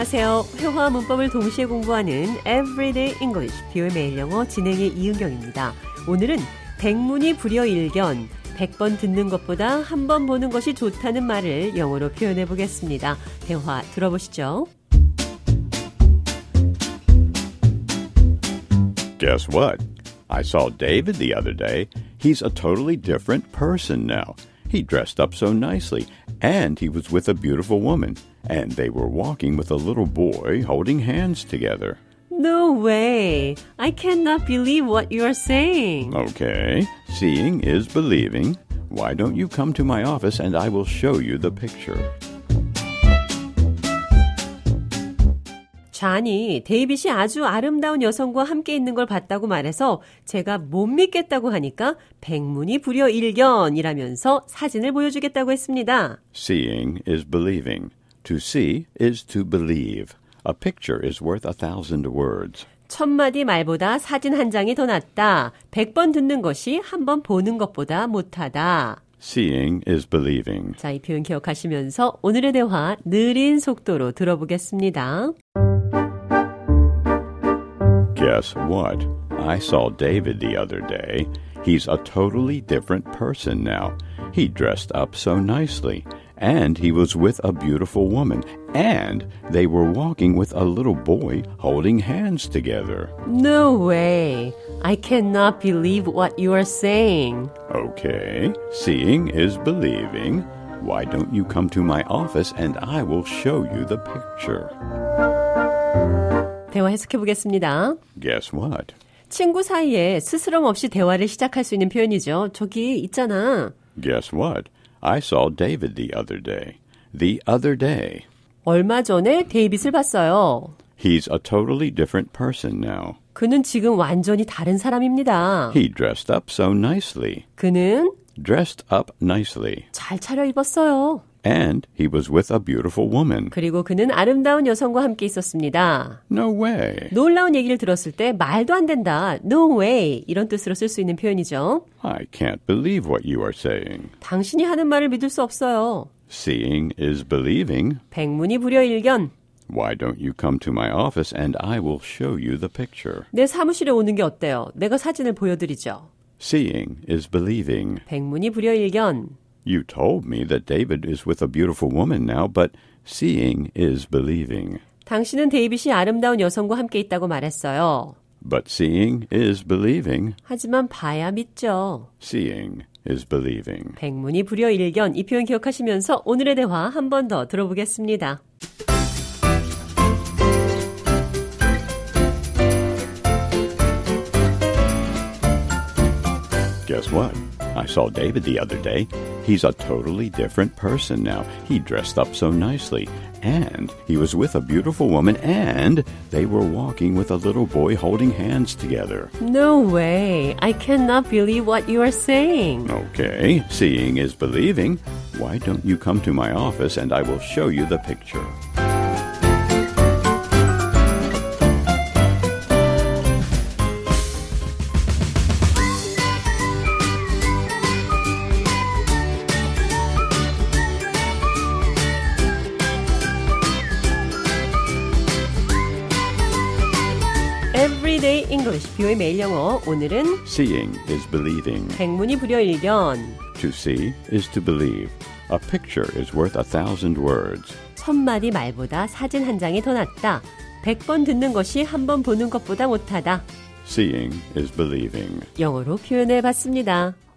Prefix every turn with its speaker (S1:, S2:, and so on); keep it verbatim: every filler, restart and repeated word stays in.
S1: 안녕하세요. 회화와 문법을 동시에 공부하는 Everyday English, 비오의 매일 영어 진행의 이은경입니다. 오늘은 백문이 불여일견, 백 번 듣는 것보다 한 번 보는 것이 좋다는 말을 영어로 표현해 보겠습니다. 대화 들어보시죠.
S2: Guess what? I saw David the other day. He's a totally different person now. He dressed up so nicely, and he was with a beautiful woman, and they were walking with a little boy holding hands together.
S1: No way. I cannot believe what you are saying.
S2: Okay, seeing is believing. Why don't you come to my office and I will show you the picture?
S1: 잔이 데이빗이 아주 아름다운 여성과 함께 있는 걸 봤다고 말해서 제가 못 믿겠다고 하니까 백문이 불여일견이라면서 사진을 보여주겠다고 했습니다.
S2: Seeing is believing. To see is to believe. A picture is worth a thousand words.
S1: 천마디 말보다 사진 한 장이 더 낫다. 백 번 듣는 것이 한 번 보는 것보다 못하다.
S2: Seeing is believing.
S1: 자, 이 표현 기억하시면서 오늘의 대화 느린 속도로 들어보겠습니다.
S2: Guess what? I saw David the other day. He's a totally different person now. He dressed up so nicely, and he was with a beautiful woman, and they were walking with a little boy holding hands together.
S1: No way. I cannot believe what you are saying.
S2: Okay, seeing is believing. Why don't you come to my office and I will show you the picture?
S1: 대화 해석해 보겠습니다.
S2: Guess what?
S1: 친구 사이에 스스럼 없이 대화를 시작할 수 있는 표현이죠. 저기 있잖아.
S2: Guess what? I saw David the other day. The other day.
S1: 얼마 전에 데이빗을 봤어요.
S2: He's a totally different person now.
S1: 그는 지금 완전히 다른 사람입니다.
S2: He dressed up so nicely.
S1: 그는
S2: Dressed up nicely.
S1: 잘 차려입었어요.
S2: And he was with a beautiful woman.
S1: 그리고 그는 아름다운 여성과 함께 있었습니다.
S2: No way.
S1: 놀라운 얘기를 들었을 때 말도 안 된다. No way. 이런 뜻으로 쓸 수 있는 표현이죠.
S2: I can't believe what you are saying.
S1: 당신이 하는 말을 믿을 수 없어요.
S2: Seeing is believing.
S1: 백문이 불여일견.
S2: Why don't you come to my office and I will show you the picture?
S1: 내 사무실에 오는 게 어때요? 내가 사진을 보여드리죠.
S2: Seeing is believing.
S1: 백문이 불여일견.
S2: You told me that David is with a beautiful woman now, but seeing is believing.
S1: 당신은 데이빗이 아름다운 여성과 함께 있다고 말했어요.
S2: But seeing is believing.
S1: 하지만 봐야 믿죠.
S2: Seeing is believing.
S1: 백문이 불여일견, 이 표현 기억하시면서 오늘의 대화 한 번 더 들어보겠습니다.
S2: Guess what? I saw David the other day. He's a totally different person now. He dressed up so nicely. And he was with a beautiful woman, and they were walking with a little boy holding hands together.
S1: No way. I cannot believe what you are saying.
S2: Okay, seeing is believing. Why don't you come to my office and I will show you the picture?
S1: Everyday English, 비오의 매일 영어. 오늘은
S2: Seeing is believing.
S1: 백문이 불여일견.
S2: To see is to believe. A picture is worth a thousand words.
S1: 천마디 말보다 사진 한 장이 더 낫다. 백 번 듣는 것이 한 번 보는 것보다 못하다.
S2: Seeing is believing.
S1: 영어로 표현해 봤습니다.